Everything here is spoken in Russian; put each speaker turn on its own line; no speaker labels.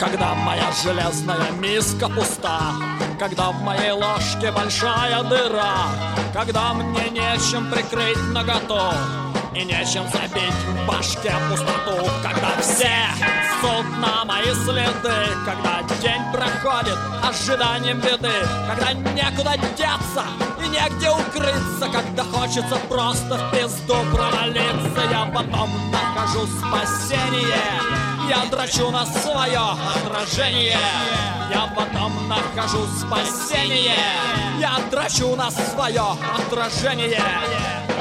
Когда моя железная миска пуста, когда в моей ложке большая дыра, когда мне нечем прикрыть наготу и нечем забить в башке пустоту, когда все ссут на мои следы, когда день проходит ожиданием беды, когда некуда деться и негде укрыться, когда хочется просто в пизду провалиться, я потом нахожу спасение, я дрочу на свое отражение. Я потом нахожу спасение, я дрочу на свое отражение.